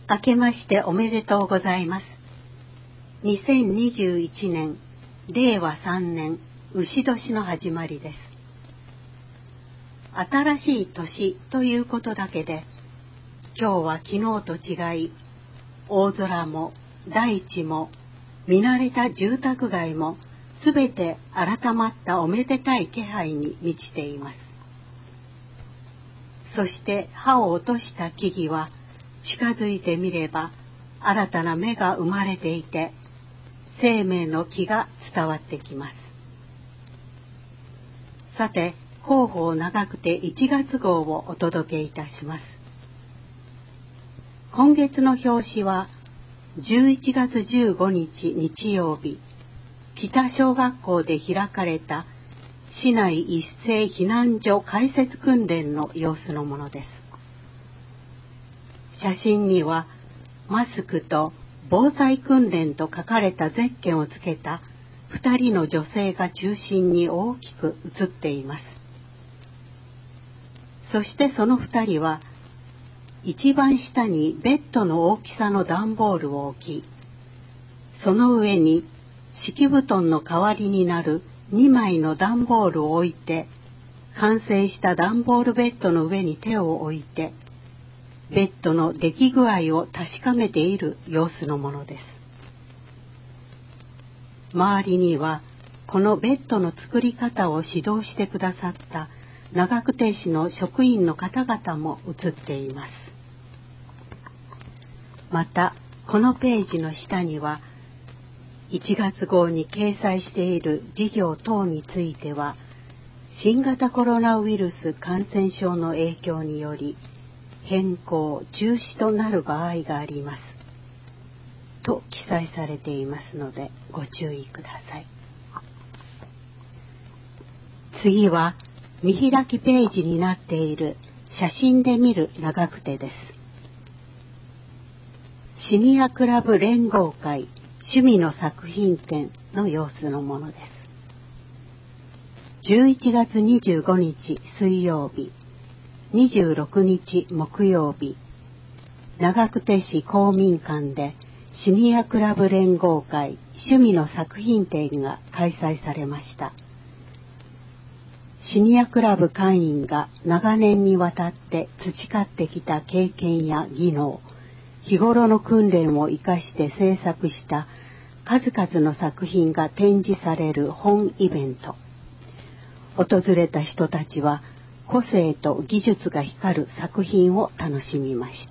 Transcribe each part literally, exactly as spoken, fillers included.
明けましておめでとうございます。にせんにじゅういちねんれいわさんねん牛年の始まりです。新しい年ということだけで、今日は昨日と違い、大空も大地も見慣れた住宅街もすべて改まったおめでたい気配に満ちています。そして葉を落とした木々は近づいてみれば新たな芽が生まれていて、生命の木が伝わってきます。さて、広報長くていちがつ号をお届けいたします。今月の表紙はじゅういちがつじゅうごにち日曜日、北小学校で開かれた市内一斉避難所開設訓練の様子のものです。写真にはマスクと防災訓練と書かれたゼッケンをつけたふたりの女性が中心に大きく写っています。そしてそのふたりは一番下にベッドの大きさの段ボールを置き、その上に敷布団の代わりになるにまいの段ボールを置いて、完成した段ボールベッドの上に手を置いて、ベッドの出来具合を確かめている様子のものです。周りにはこのベッドの作り方を指導してくださった長久手市の職員の方々も写っています。またこのページの下にはいちがつ号に掲載している事業等については、新型コロナウイルス感染症の影響により変更・中止となる場合がありますと記載されていますのでご注意ください。次は見開きページになっている写真で見る長久手です。シニアクラブ連合会趣味の作品展の様子のものです。じゅういちがつにじゅうごにち水曜日、にじゅうろくにち木曜日、長久手市公民館でシニアクラブ連合会趣味の作品展が開催されました。シニアクラブ会員が長年にわたって培ってきた経験や技能、日頃の訓練を生かして制作した数々の作品が展示される本イベント。訪れた人たちは個性と技術が光る作品を楽しみました。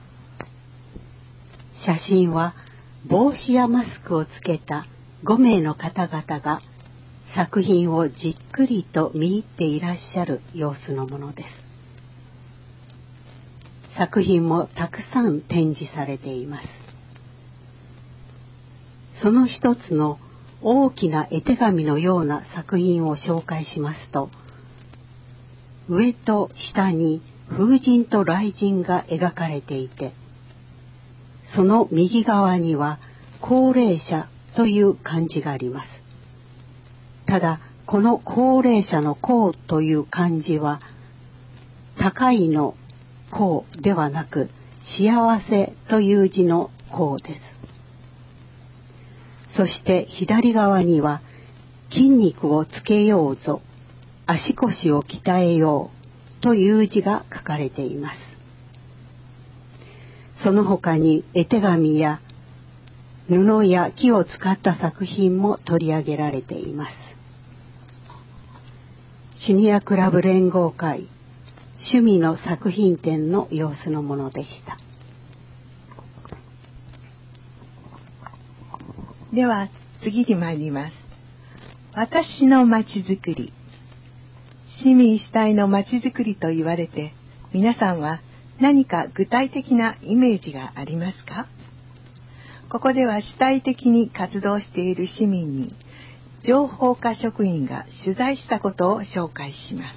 写真は帽子やマスクをつけたごめいの方々が作品をじっくりと見入っていらっしゃる様子のものです。作品もたくさん展示されています。その一つの大きな絵手紙のような作品を紹介しますと、上と下に風神と雷神が描かれていて、その右側には高齢者という漢字があります。ただこの高齢者の高という漢字は高いの高ではなく幸せという字の高です。そして左側には筋肉をつけようぞ、足腰を鍛えようという字が書かれています。その他に絵手紙や布や木を使った作品も取り上げられています。シニアクラブ連合会趣味の作品展の様子のものでした。 では次に参ります。私のまちづくり。市民主体のまちづくりと言われて、皆さんは何か具体的なイメージがありますか？ここでは主体的に活動している市民に情報課職員が取材したことを紹介します。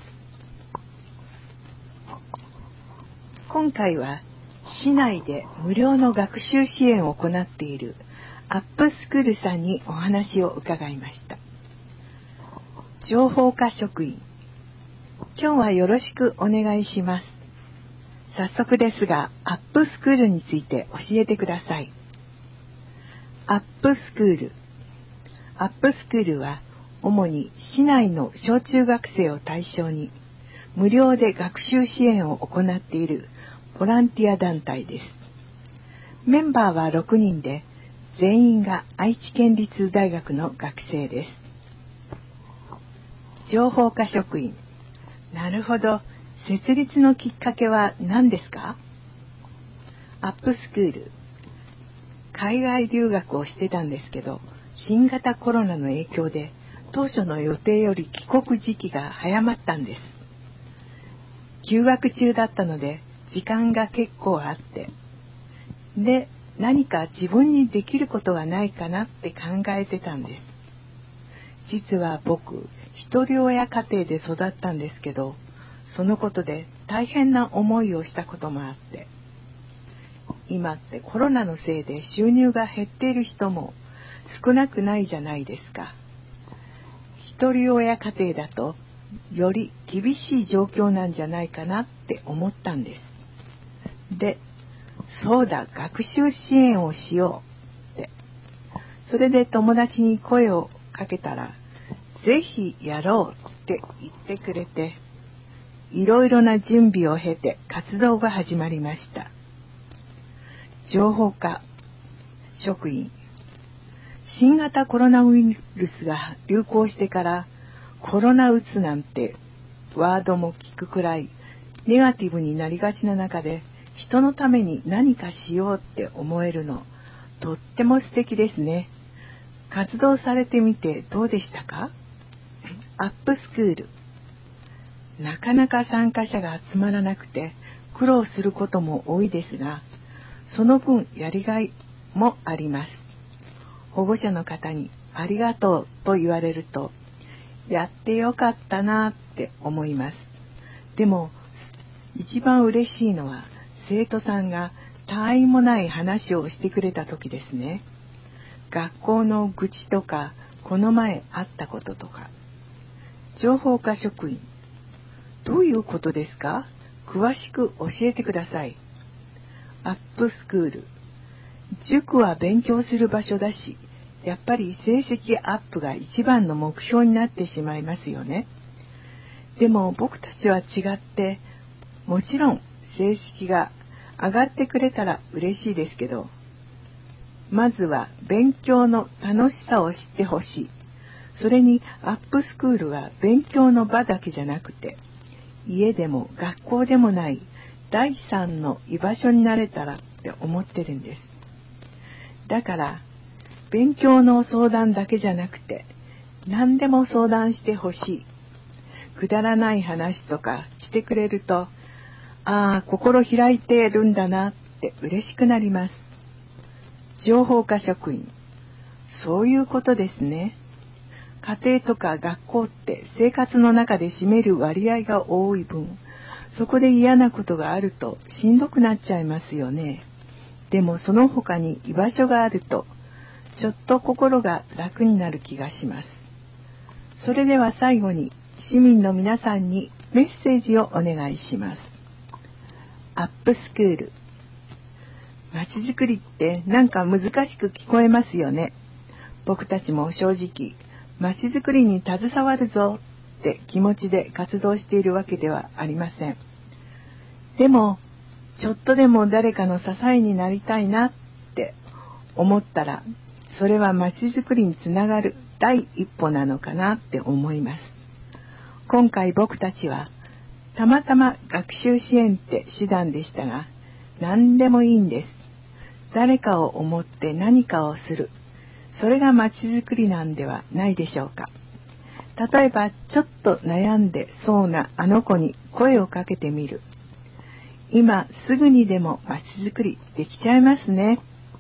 今回は市内で無料の学習支援を行っているアップスクールさんにお話を伺いました。情報課職員、今日はよろしくお願いします。 早速ですが、アップスクールについて教えてください。アップスクール。アップスクールは主に市内の小中学生を対象に無料で学習支援を行っているボランティア団体です。メンバーはろくにんで、全員が愛知県立大学の学生です。情報科職員。なるほど。設立のきっかけは何ですか？アップスクール。海外留学をしてたんですけど、新型コロナの影響で当初の予定より帰国時期が早まったんです。休学中だったので時間が結構あって、で、何か自分にできることはないかなって考えてたんです。実は僕、一人親家庭で育ったんですけど、そのことで大変な思いをしたこともあって、今ってコロナのせいで収入が減っている人も少なくないじゃないですか。一人親家庭だとより厳しい状況なんじゃないかなって思ったんです。で、そうだ、学習支援をしようって。それで友達に声をかけたら、ぜひやろうって言ってくれて、いろいろな準備を経て活動が始まりました。情報科職員。新型コロナウイルスが流行してからコロナうつなんてワードも聞くくらいネガティブになりがちな中で、人のために何かしようって思えるのとっても素敵ですね。活動されてみてどうでしたか？アップスクール。なかなか参加者が集まらなくて苦労することも多いですが、その分やりがいもあります。保護者の方にありがとうと言われると、やってよかったなって思います。でも一番嬉しいのは生徒さんが他愛もない話をしてくれた時ですね。学校の愚痴とか、この前あったこととか。情報科職員。どういうことですか？詳しく教えてください。アップスクール。塾は勉強する場所だし、やっぱり成績アップが一番の目標になってしまいますよね。でも僕たちは違って、もちろん成績が上がってくれたら嬉しいですけど、まずは勉強の楽しさを知ってほしい。それにアップスクールは勉強の場だけじゃなくて、家でも学校でもない第三の居場所になれたらって思ってるんです。だから勉強の相談だけじゃなくて、何でも相談してほしい。くだらない話とかしてくれると、ああ、心開いてるんだなって嬉しくなります。情報科職員。そういうことですね。家庭とか学校って生活の中で占める割合が多い分、そこで嫌なことがあるとしんどくなっちゃいますよね。でもその他に居場所があると、ちょっと心が楽になる気がします。それでは最後に市民の皆さんにメッセージをお願いします。アップスクール。まちづくりってなんか難しく聞こえますよね。僕たちも正直、まちづくりに携わるぞって気持ちで活動しているわけではありません。でも、ちょっとでも誰かの支えになりたいなって思ったら、それはまちづくりにつながる第一歩なのかなって思います。今回僕たちは、たまたま学習支援って手段でしたが、何でもいいんです。誰かを思って何かをする。それがまちづくりなんではないでしょうか。例えば、ちょっと悩んでそうなあの子に声をかけてみる。今すぐにでもまちづくりできちゃいますね。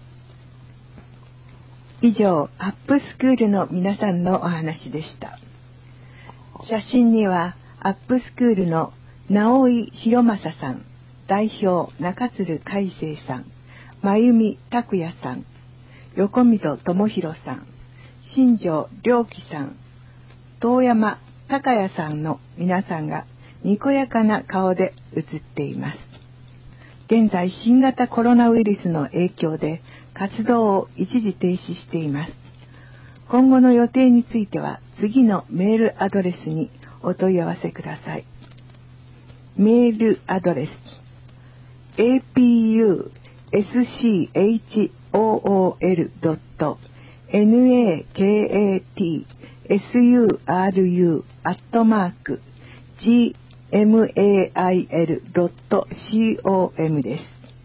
以上、アップスクールの皆さんのお話でした。写真には、アップスクールの直井博正さん、代表中鶴海生さん、真由美拓也さん、横溝智弘さん、新庄良樹さん、遠山孝也さんの皆さんがにこやかな顔で写っています。 現在新型コロナウイルスの影響で活動を一時停止しています。今後の予定については次のメールアドレスにお問い合わせください。メールアドレス エーピーユーエスシーエイチオーオーエルドットネクスユーアールユーアットマークジーエムエーアイエルドットコム です。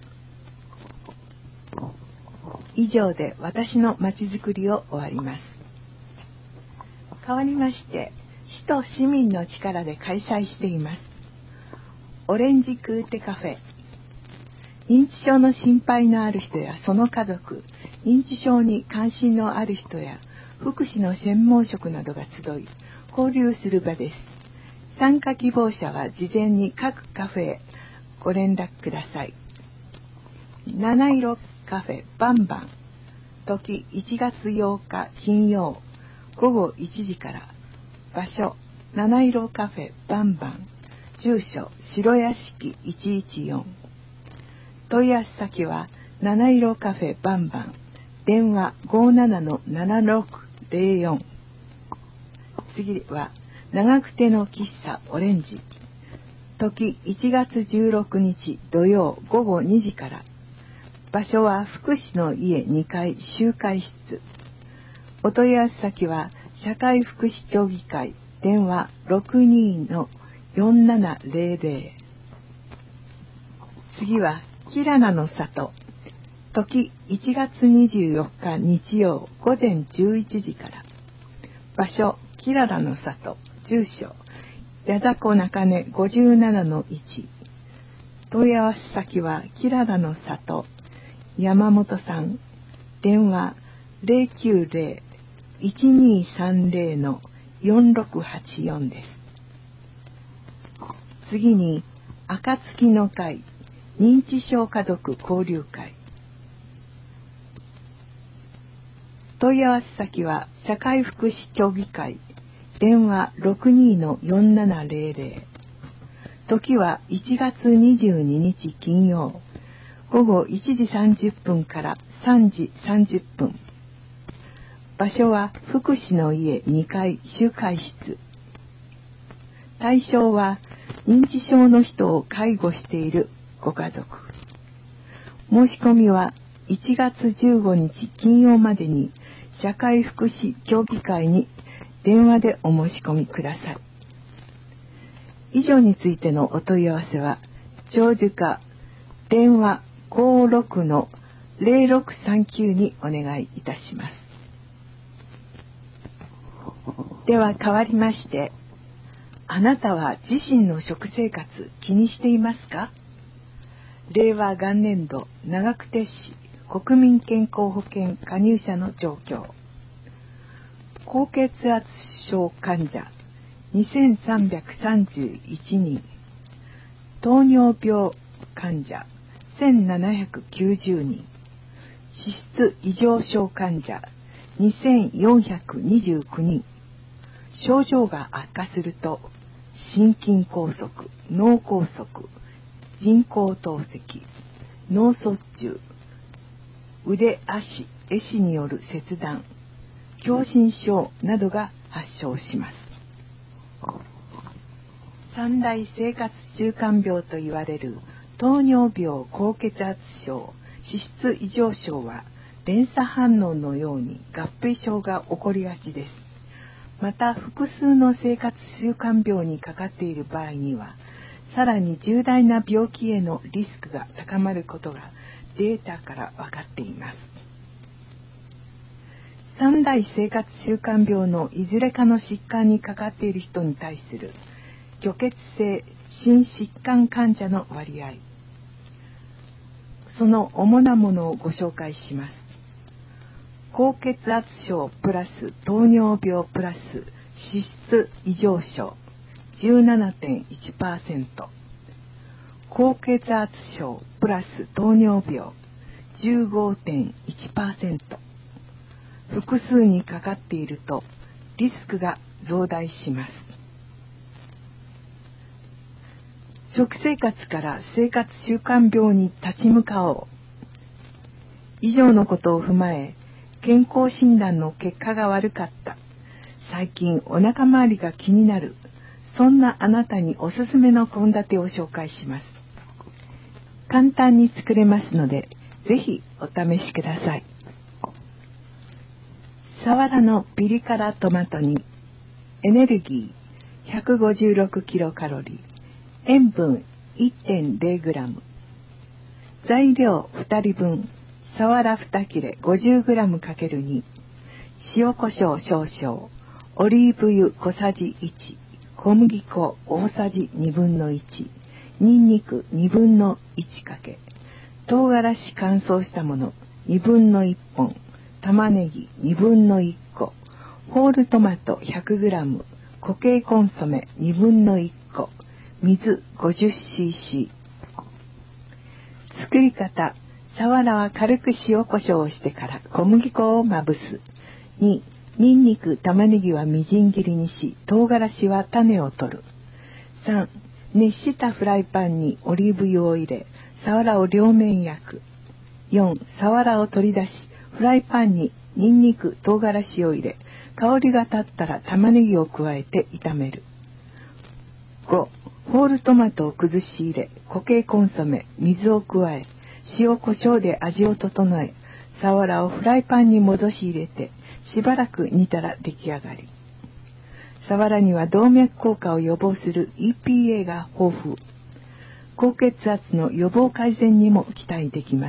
以上で私のまちづくりを終わります。代わりまして、市と市民の力で開催しています。オレンジクーテカフェ。認知症の心配のある人やその家族、認知症に関心のある人や福祉の専門職などが集い、交流する場です。参加希望者は事前に各カフェへご連絡ください。七色カフェバンバン、時いちがつようか金曜ごごいちじから。場所七色カフェバンバン、住所白屋敷いちいちよん。問い合わせ先は七色カフェバンバン、電話 ごーななのななろくゼロよん。次は長久手の喫茶オレンジ、時いちがつじゅうろくにち土曜ごごにじから。場所は福祉の家にかい集会室。お問い合わせ先は社会福祉協議会、電話 ろくにーのよんななゼロゼロ。次はキラナの里、時いちがつにじゅうよっか日曜ごぜんじゅういちじから。場所キララの里、住所矢迫中根 ごじゅうななのいち。問い合わせ先はキララの里山本さん、電話 ゼロきゅうゼロ いちにーさんゼロのよんろくはちよん です。次に暁の会認知症家族交流会。問い合わせ先は社会福祉協議会、電話 ろくにーのよんななゼロゼロ。時はいちがつにじゅうににち金曜ごごいちじさんじゅっぷんからさんじさんじゅっぷん。場所は福祉の家にかい集会室。対象は認知症の人を介護しているご家族。申し込みはいちがつじゅうごにち金曜までに社会福祉協議会に電話でお申し込みください。以上についてのお問い合わせは長寿課電話 ごーろくのゼロろくさんきゅう にお願いいたします。では代わりまして、あなたは自身の食生活気にしていますか？令和元年度長久手市国民健康保険加入者の状況。高血圧症患者にせんさんびゃくさんじゅういちにん、糖尿病患者せんななひゃくきゅうじゅうにん、脂質異常症患者にせんよんひゃくにじゅうきゅうにん。症状が悪化すると心筋梗塞、脳梗塞、人工透析、脳卒中、腕足壊死による切断、狭心症などが発症します。三大生活習慣病といわれる糖尿病、高血圧症、脂質異常症は連鎖反応のように合併症が起こりがちです。また複数の生活習慣病にかかっている場合にはさらに重大な病気へのリスクが高まることがデータから分かっています。三大生活習慣病のいずれかの疾患にかかっている人に対する虚血性心疾患患者の割合、その主なものをご紹介します。高血圧症プラス糖尿病プラス脂質異常症 じゅうななてんいちパーセント、 高血圧症プラス糖尿病 じゅうごてんいちパーセント。 複数にかかっているとリスクが増大します。 食生活から生活習慣病に立ち向かおう。以上のことを踏まえ、健康診断の結果が悪かった。最近お腹周りが気になる。そんなあなたにおすすめの献立を紹介します。簡単に作れますので、ぜひお試しください。サワラのピリ辛トマト煮。エネルギー ひゃくごじゅうろくキロカロリー、塩分 いってんゼログラム。材料ふたりぶん、サワラに切れ ごじゅうグラムかけるに、塩コショウ少々、オリーブ油小さじいち、小麦粉大さじにぶんのいち、ニンニクにぶんのいちかけ、唐辛子乾燥したものにぶんのいっぽん、玉ねぎにぶんのいっこ、ホールトマト ひゃくグラム、固形コンソメにぶんのいっこ、水 ごじゅっシーシー。 作り方。サワラは軽く塩コショウをしてから小麦粉をまぶす。に、ニンニク、玉ねぎはみじん切りにし、唐辛子は種を取る。さん、熱したフライパンにオリーブ油を入れ、サワラを両面焼く。よん、サワラを取り出し、フライパンにニンニク、唐辛子を入れ、香りが立ったら玉ねぎを加えて炒める。ご、ホールトマトを崩し入れ、固形コンソメ、水を加え、塩コショウで味を整え、サワラをフライパンに戻し入れて、しばらく煮たら出来上がり。サワラには動脈硬化を予防する イーピーエー が豊富。高血圧の予防改善にも期待できます。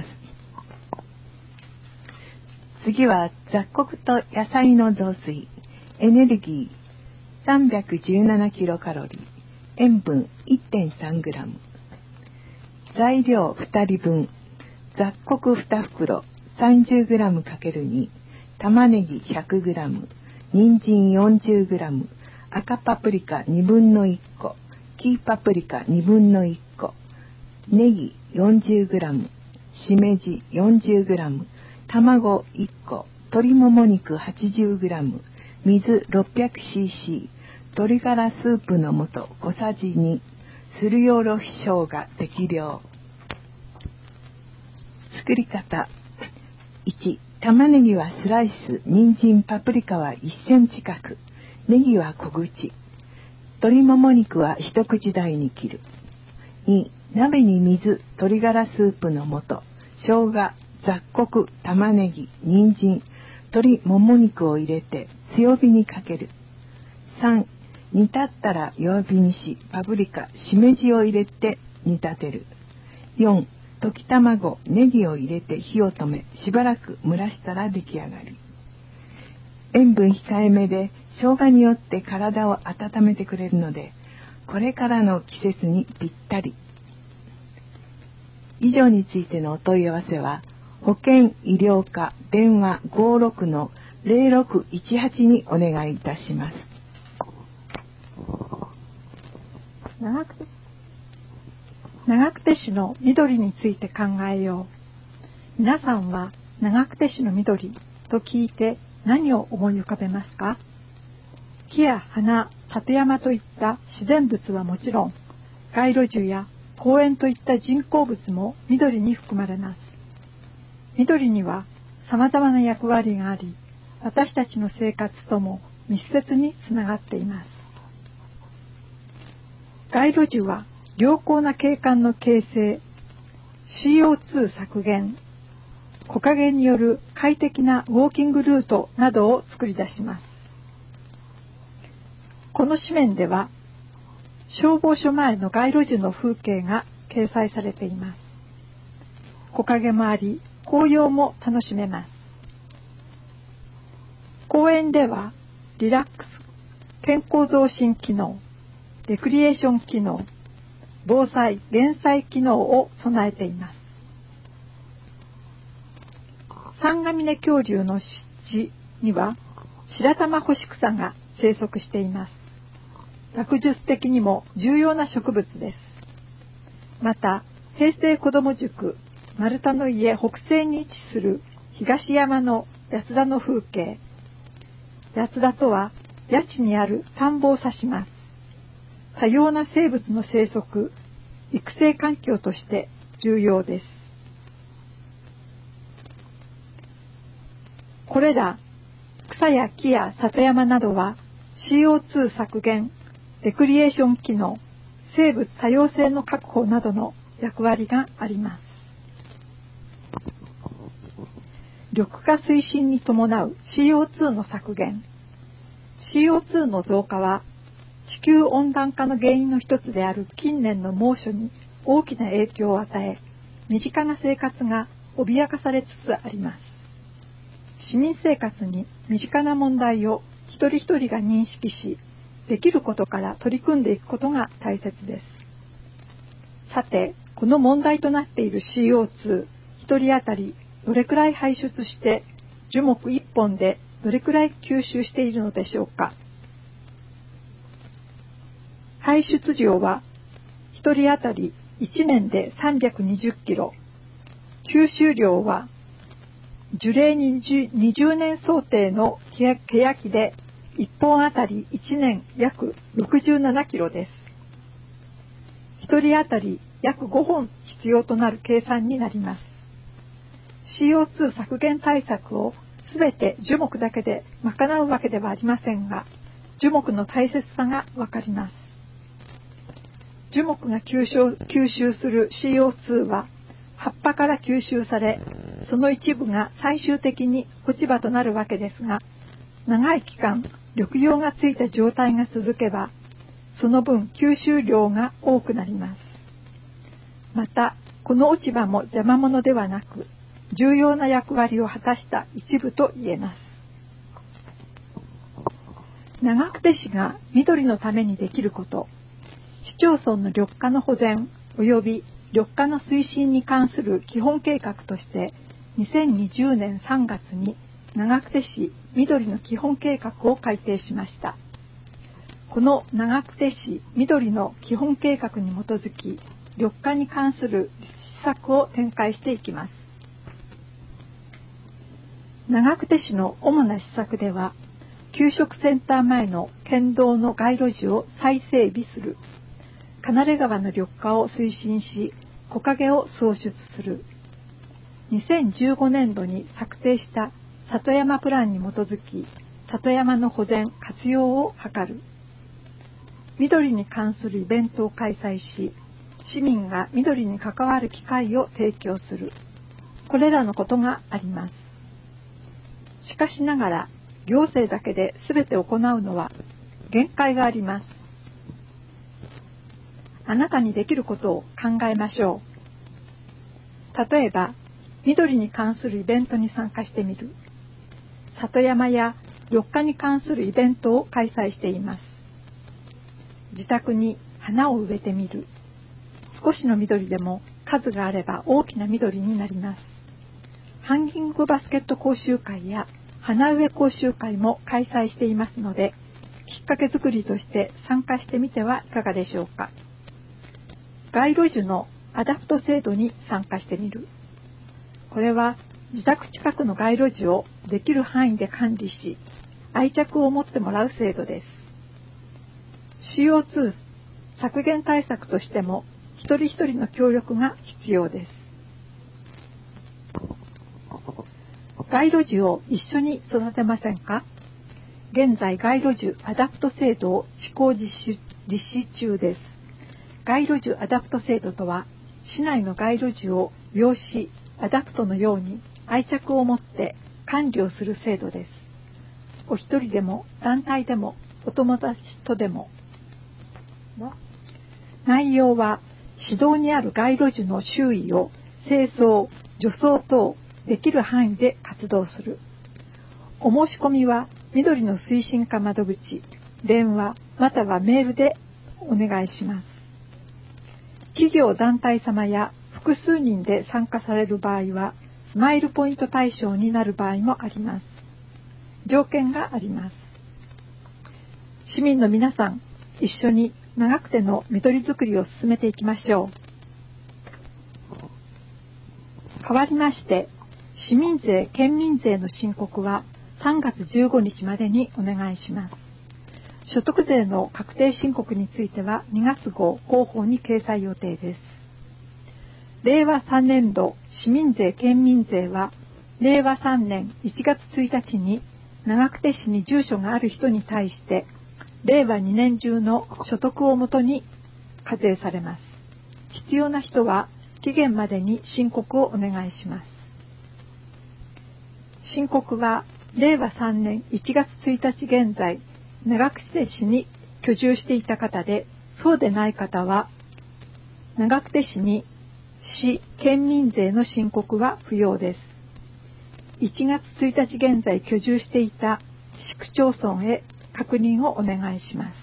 次は雑穀と野菜の雑炊。エネルギー さんびゃくじゅうななキロカロリー、塩分 いってんさんグラム。材料ふたりぶん、雑穀にふくろ さんじゅうグラムかけるに、玉ねぎ ひゃくグラム、人参 よんじゅうグラム、赤パプリカにぶんのいっこ、黄パプリカにぶんのいっこ、ネギ よんじゅうグラム、しめじ よんじゅうグラム、卵いっこ、鶏もも肉 はちじゅうグラム、水 ろっぴゃくシーシー、鶏ガラスープの素小さじに、すりおろし生姜適量。作り方。いち、玉ねぎはスライス、人参、パプリカはいっセンチ角、ネギは小口、鶏もも肉は一口大に切る。に、鍋に水、鶏ガラスープの素、生姜、雑穀、玉ねぎ、人参、鶏もも肉を入れて強火にかける。さん、煮立ったら弱火にし、パプリカ、しめじを入れて煮立てる。よん、溶き卵、ネギを入れて火を止め、しばらく蒸らしたら出来上がり。塩分控えめで、生姜によって体を温めてくれるので、これからの季節にぴったり。以上についてのお問い合わせは、保健医療課電話 ごろくのゼロろくいちはち にお願いいたします。 長久手長久手市の緑について考えよう。皆さんは長久手市の緑と聞いて何を思い浮かべますか？木や花、里山といった自然物はもちろん、街路樹や公園といった人工物も緑に含まれます。緑には様々な役割があり、私たちの生活とも密接につながっています。街路樹は良好な景観の形成、シーオーツー 削減、木陰による快適なウォーキングルートなどを作り出します。この紙面では、消防署前の街路樹の風景が掲載されています。木陰もあり、紅葉も楽しめます。公園では、リラックス、健康増進機能、レクリエーション機能、防災・減災機能を備えています。三ヶ峰恐竜の湿地には白玉干し草が生息しています。学術的にも重要な植物です。また、平成子ども塾丸太の家北西に位置する東山の八田の風景。八田とは谷地にある田んぼを指します。多様な生物の生息、 育成環境として重要です。これら草や木や里山などは シーオーツー 削減、レクリエーション機能、生物多様性の確保などの役割があります。緑化推進に伴う シーオーツー の削減。シーオーツー の増加は地球温暖化の原因の一つである近年の猛暑に大きな影響を与え、身近な生活が脅かされつつあります。市民生活に身近な問題を一人一人が認識し、できることから取り組んでいくことが大切です。さて、この問題となっている シーオーツー、一人当たりどれくらい排出して、樹木一本でどれくらい吸収しているのでしょうか。排出量は一人当たりいちねんでさんびゃくにじゅっキロ、吸収量は樹齢にじゅうねん想定のケヤキでいっぽんあたりいちねん約ろくじゅうななキロです。一人当たり約ごほん必要となる計算になります。シーオーツー 削減対策をすべて樹木だけで賄うわけではありませんが、樹木の大切さがわかります。樹木が吸収、吸収する シーオーツー は葉っぱから吸収され、その一部が最終的に落ち葉となるわけですが、長い期間緑葉がついた状態が続けば、その分吸収量が多くなります。また、この落ち葉も邪魔者ではなく、重要な役割を果たした一部と言えます。長久手市が緑のためにできること、市町村の緑化の保全及び緑化の推進に関する基本計画としてにせんにじゅうねんさんがつに長久手市緑の基本計画を改定しました。この長久手市緑の基本計画に基づき、緑化に関する施策を展開していきます。長久手市の主な施策では、給食センター前の県道の街路樹を再整備する、金連川の緑化を推進し、木陰を創出する、にせんじゅうごねんどに策定した里山プランに基づき、里山の保全・活用を図る、緑に関するイベントを開催し、市民が緑に関わる機会を提供する、これらのことがあります。しかしながら、行政だけで全て行うのは限界があります。あなたにできることを考えましょう。例えば、緑に関するイベントに参加してみる。里山や緑化に関するイベントを開催しています。自宅に花を植えてみる。少しの緑でも数があれば大きな緑になります。ハンギングバスケット講習会や花植え講習会も開催していますので、きっかけ作りとして参加してみてはいかがでしょうか。街路樹のアダプト制度に参加してみる。これは自宅近くの街路樹をできる範囲で管理し、愛着を持ってもらう制度です。シーオーツー 削減対策としても一人一人の協力が必要です。街路樹を一緒に育てませんか？現在、街路樹アダプト制度を試行実施、実施中です。街路樹アダプト制度とは、市内の街路樹を養子、アダプトのように愛着を持って管理をする制度です。お一人でも団体でもお友達とでも。内容は、市道にある街路樹の周囲を清掃、除草等できる範囲で活動する。お申し込みは緑の推進課窓口、電話またはメールでお願いします。企業団体様や複数人で参加される場合はスマイルポイント対象になる場合もあります。条件があります。市民の皆さん、一緒に長久手の緑づくりを進めていきましょう。代わりまして、市民税・県民税の申告はさんがつじゅうごにちまでにお願いします。 所得税の確定申告についてはにがつ号広報に掲載予定です。れいわさんねん度市民税県民税はれいわさんねんいちがつついたちに長久手市に住所がある人に対してれいわにねん中の所得をもとに課税されます。必要な人は期限までに申告をお願いします。申告はれいわさんねんいちがつついたち現在長久手市に居住していた方で、そうでない方は長久手市に市県民税の申告は不要です。いちがつついたち現在居住していた市区町村へ確認をお願いします。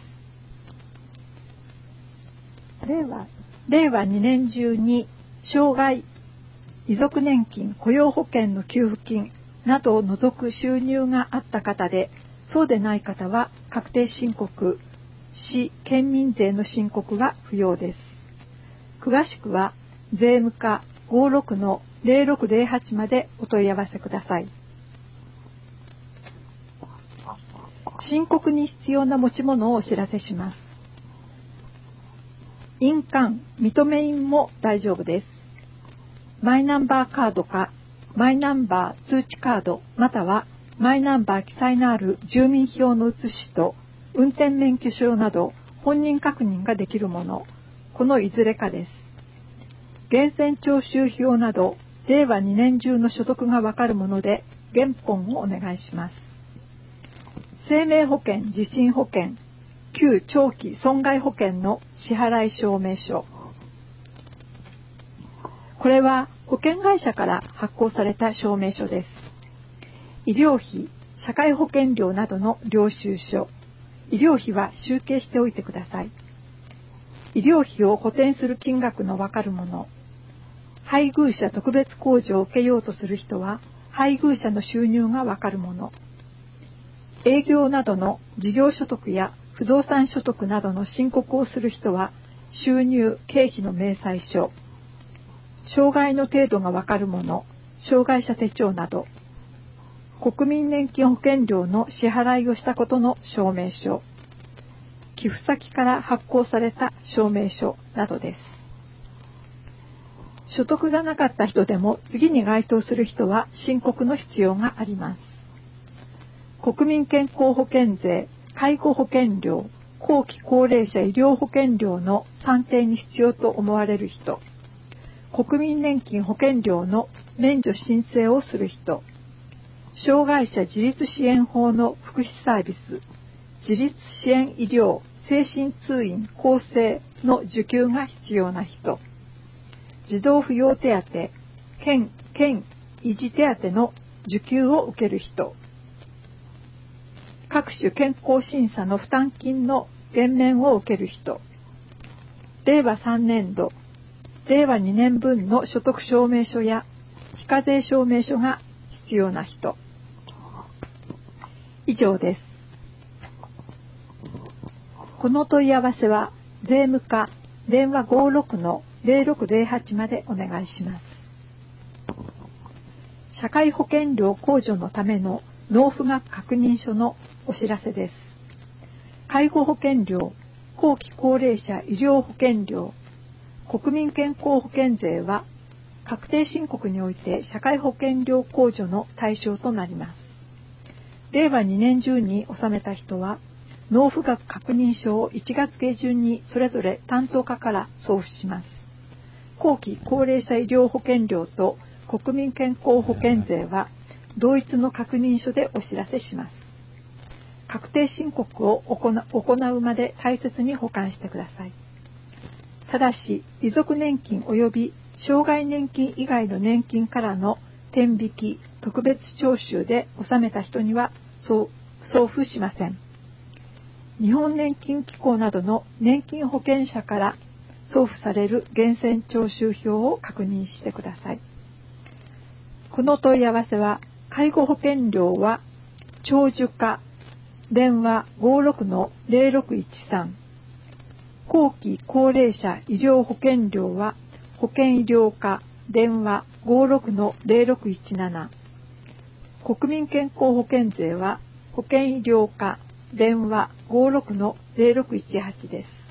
令和、令和にねん中に障害、遺族年金、雇用保険の給付金などを除く収入があった方で、そうでない方は確定申告、市県民税の申告は不要です。詳しくは税務課 ごじゅうろくのぜろろくぜろはち までお問い合わせください。申告に必要な持ち物をお知らせします。印鑑、認め印も大丈夫です。マイナンバーカードかマイナンバー通知カードまたはマイナンバー記載のある住民票の写しと運転免許証など本人確認ができるもの、このいずれかです。源泉徴収票などれいわにねん中の所得がわかるもので原本をお願いします。生命保険、地震保険、旧長期損害保険の支払い証明書。これは保険会社から発行された証明書です。医療費、社会保険料などの領収書。医療費は集計しておいてください。医療費を補填する金額のわかるもの。配偶者特別控除を受けようとする人は配偶者の収入がわかるもの。営業などの事業所得や不動産所得などの申告をする人は収入経費の明細書。障害の程度がわかるもの、障害者手帳など。国民年金保険料の支払いをしたことの証明書。寄付先から発行された証明書などです。所得がなかった人でも次に該当する人は申告の必要があります。国民健康保険税、介護保険料、後期高齢者医療保険料の算定に必要と思われる人、国民年金保険料の免除申請をする人、障害者自立支援法の福祉サービス、自立支援医療、精神通院、更生の受給が必要な人、児童扶養手当、県、県維持手当の受給を受ける人、各種健康審査の負担金の減免を受ける人、れいわさんねん度、れいわにねんぶんの所得証明書や非課税証明書が必要な人。以上です。この問い合わせは税務課電話 ごじゅうろくのぜろろくぜろはち までお願いします。社会保険料控除のための納付額確認書のお知らせです。介護保険料、後期高齢者医療保険料、国民健康保険税は確定申告において社会保険料控除の対象となります。れいわにねん中に納めた人は納付額確認書をいちがつ下旬にそれぞれ担当課から送付します。後期高齢者医療保険料と国民健康保険税は同一の確認書でお知らせします。確定申告を行うまで大切に保管してください。ただし、遺族年金及び障害年金以外の年金からの天引き、特別徴収で納めた人には送付しません。日本年金機構などの年金保険者から送付される源泉徴収票を確認してください。この問い合わせは、介護保険料は長寿課電話 ごじゅうろくのぜろろくいちさん、後期高齢者医療保険料は保険医療課電話 ごじゅうろくのぜろろくいちなな、国民健康保険税は保険医療課電話 ごごろくのゼロろくいちはちです。